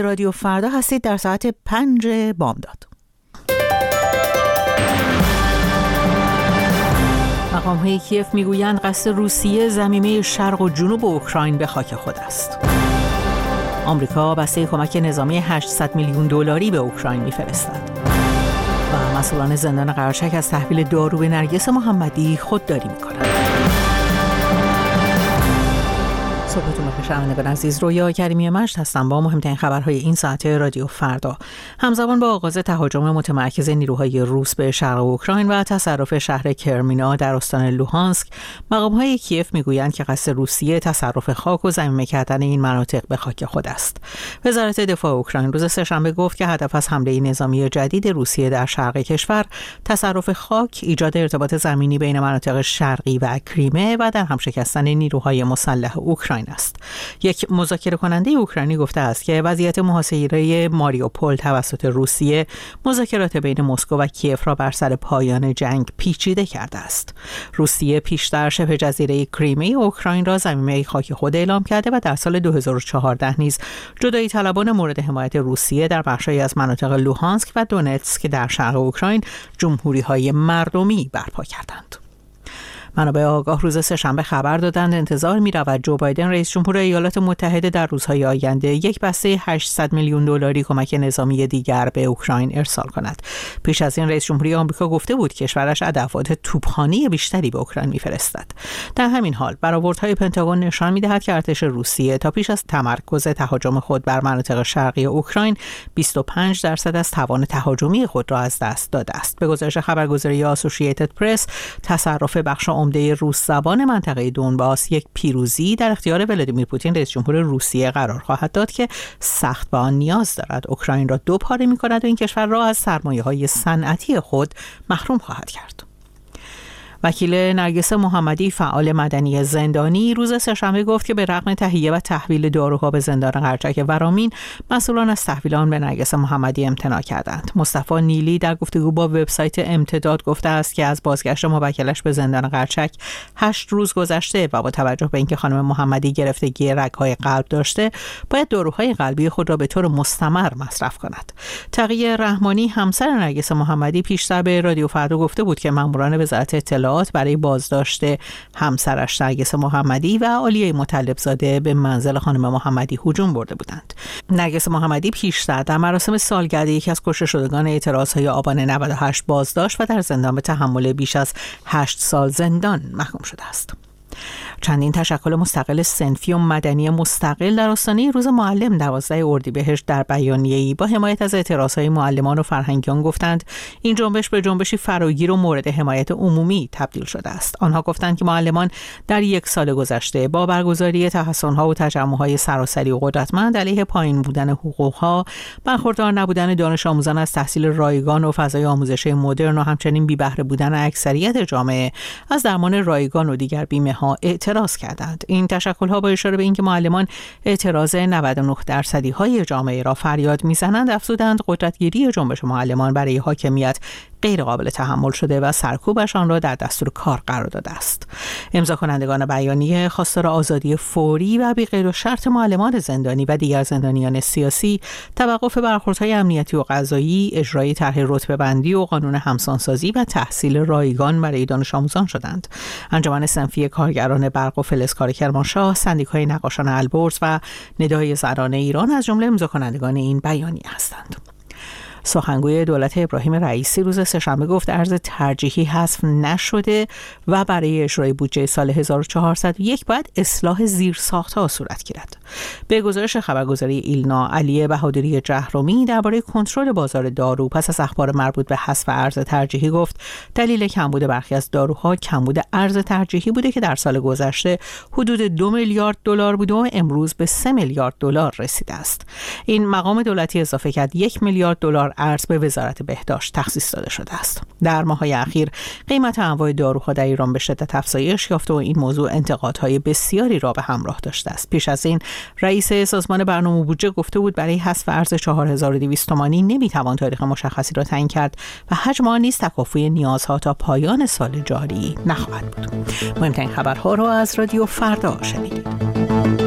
رادیو فردا هستید در ساعت 5 بامداد. مقام‌های کیف میگویند قصد روسیه ضمیمه شرق و جنوب اوکراین به خاک خود است. آمریکا بسته کمک نظامی 800 میلیون دلاری به اوکراین می‌فرستد. و مسئولان زندان قرچک از تحویل دارو به نرگس محمدی خودداری می‌کنند. صبحتون بخیر شنوندگان عزیز، رویا کریمی مجد هستم با مهمترین خبرهای این ساعت رادیو فردا. همزمان با آغاز تهاجم متمرکز نیروهای روس به شرق اوکراین و تصرف شهر کرمینا در استان لوهانسک، مقام‌های کیف میگویند که قصد روسیه تصرف خاک و ضمیمه کردن این مناطق به خاک خود است. وزارت دفاع اوکراین روز سه‌شنبه گفت که هدف از حمله نظامی جدید روسیه در شرق کشور تصرف خاک، ایجاد ارتباط زمینی بین مناطق شرقی و کریمه و در هم شکستن نیروهای مسلح اوکراین است. یک مذاکره کننده اوکراینی گفته است که وضعیت محاصره ماریوپول توسط روسیه مذاکرات بین مسکو و کیف را بر سر پایان جنگ پیچیده کرده است. روسیه پیشتر شبه جزیره کریمه اوکراین را ضمیمه خاک خود اعلام کرده و در سال 2014 نیز جدایی طلبان مورد حمایت روسیه در بخشی از مناطق لوهانسک و دونتسک در شرق اوکراین جمهوری‌های مردمی برپا کردند. منابع آگاه روز سه‌شنبه خبر دادند انتظار می‌رود جو بایدن رئیس جمهور ایالات متحده در روزهای آینده یک بسته 800 میلیون دلاری کمک نظامی دیگر به اوکراین ارسال کند. پیش از این رئیس جمهوری آمریکا گفته بود کشورش ادوات توپخانه بیشتری به اوکراین می‌فرستد. در همین حال برآوردهای پنتاگون نشان می‌دهد که ارتش روسیه تا پیش از تمرکز تهاجم خود بر مناطق شرقی اوکراین 25% از توان تهاجمی خود را از دست داده است. به گزارش خبرگزاری آسوشییتد پرس، تصرف بخش عمده روس زبان منطقه دونباس یک پیروزی در اختیار ولادیمیر پوتین رئیس جمهور روسیه قرار خواهد داد که سخت به آن نیاز دارد. اوکراین را دو پاره می‌کند و این کشور را از سرمایه‌های صنعتی خود محروم خواهد کرد. وکیل نرگس محمدی، فعال مدنی زندانی، روز سه‌شنبه گفت که به رغم تهیه و تحویل داروها به زندان قرچک ورامین، مسئولان از تحویل آن به نرگس محمدی امتناع کردند. مصطفی نیلی در گفتگو با وبسایت امتداد گفته است که از بازگشت موکلش به زندان قرچک 8 روز گذشته و با توجه به اینکه خانم محمدی گرفتگی رگ‌های قلب داشته، باید داروهای قلبی خود را به طور مستمر مصرف کند. تقی رحمانی، همسر نرگس محمدی، پیشتر به رادیو فردا گفته بود که ماموران وزارت اطلاعات برای بازداشت همسرش نرگس محمدی و عالیه مطلب زاده به منزل خانم محمدی هجوم برده بودند. نرگس محمدی پیشتر در مراسم سالگرد یکی از کشته شدگان اعتراضهای آبان 98 بازداشت و در زندان به تحمل بیش از 8 سال زندان محکوم شده است. چندین تشکل مستقل صنفی و مدنی مستقل در آستانه روز معلم 12 اردیبهشت در بیانیه‌ای با حمایت از اعتراضهای معلمان و فرهنگیان گفتند این جنبش به جنبشی فراگیر و مورد حمایت عمومی تبدیل شده است. آنها گفتند که معلمان در یک سال گذشته با برگزاری تحصن‌ها و تجمع‌های سراسری و قدرتمند علیه پایین بودن حقوق‌ها، برخوردار نبودن دانش آموزان از تحصیل رایگان و فضای آموزشی مدرن و همچنین بی بهره بودن اکثریت جامعه از درمان رایگان و دیگر بیمه‌ها اعتراض کردند. این تشکل‌ها با اشاره به اینکه معلمان اعتراض 99% جامعه را فریاد می‌زنند، افزودند قدرتگیری جنبش معلمان برای حاکمیت غیر قابل تحمل شده و سرکوبش آن را در دستور کار قرار داده است. امضا کنندگان بیانیه خواستار آزادی فوری و بی قید و شرط معلمان زندانی و دیگر زندانیان سیاسی، توقف برخوردهای امنیتی و قضایی، اجرای طرح رتبه‌بندی و قانون همسانسازی و تحصیل رایگان برای دانش آموزان شدند. انجمن صنفی کارگران برق و فلزکار کرمانشاه، سندیکای نقاشان البرز و ندای زنان ایران از جمله امضا کنندگان این بیانیه هستند. سخنگوی دولت ابراهیم رئیسی روز سه‌شنبه گفت ارز ترجیحی حذف نشده و برای اجرای بودجه سال 1401 باید اصلاح زیرساخت‌ها صورت گیرد. به گزارش خبرگزاری ایلنا، علی بهادری جهرومی درباره کنترل بازار دارو پس از اخبار مربوط به حذف ارز ترجیحی گفت دلیل کمبود برخی از داروها کمبود ارز ترجیحی بوده که در سال گذشته حدود 2 میلیارد دلار بود و امروز به 3 میلیارد دلار رسیده است. این مقام دولتی اضافه کرد 1 میلیارد دلار ارز به وزارت بهداشت تخصیص داده شده است. در ماه‌های اخیر قیمت انواع داروها در ایران به شدت افزایش یافته و این موضوع انتقادهای بسیاری را به همراه داشته است. پیش از این رئیس سازمان برنامه بودجه گفته بود برای حذف ارز 4200 تومانی نمیتوان تاریخ مشخصی را تعیین کرد و حجم آن نیز تکافوی نیازها تا پایان سال جاری نخواهد بود. مهمترین خبرها را از رادیو فردا شنیدید.